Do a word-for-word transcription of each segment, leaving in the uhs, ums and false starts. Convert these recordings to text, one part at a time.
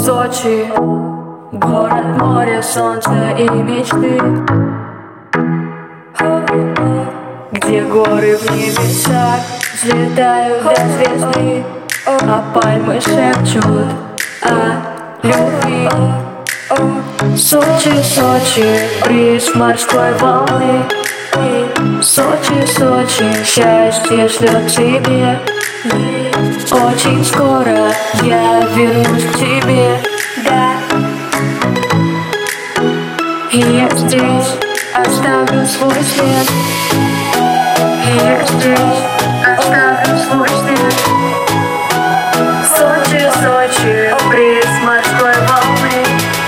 Сочи, город, море, солнце и мечты, где горы в небесах взлетают до звезды, а пальмы шепчут о любви. Сочи, Сочи, бриз морской волны. Сочи, Сочи, счастье шлет тебе. Очень скоро я вернусь к тебе, да. И я здесь оставлю свой след. И я здесь оставлю свой след. Сочи, Сочи, бриз морской волны.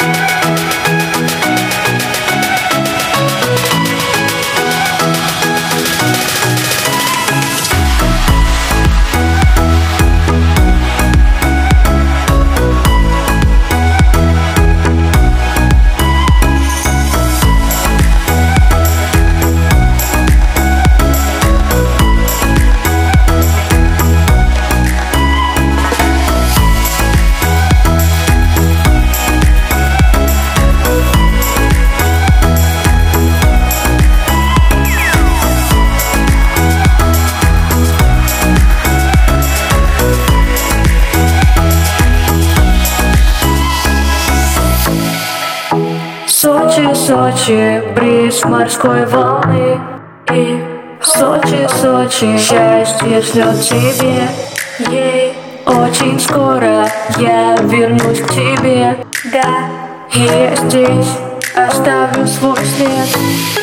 Сочи, Сочи, бриз морской волны. И Сочи, Сочи, счастье шлет тебе. Ей очень скоро я вернусь к тебе, да. И я здесь оставлю свой след.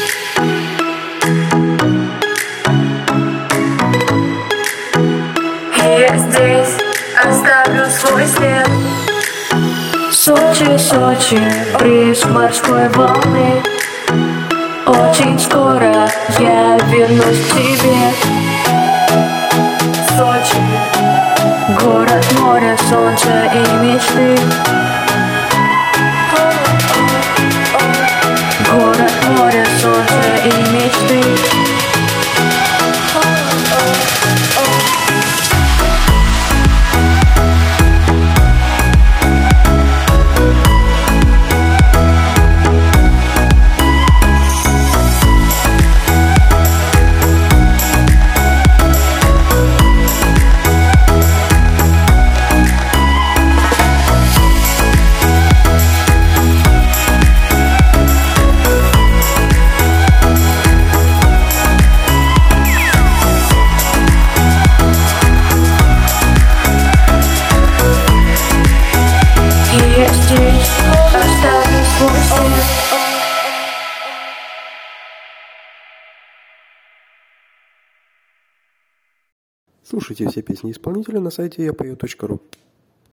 И я здесь оставлю свой след. Сочи, Сочи, бриз морской волны. Очень скоро я вернусь к тебе. Сочи, город, море, солнце и мечты. Город, море, солнце и мечты. Слушайте все песни исполнителя на сайте я пою точка ру.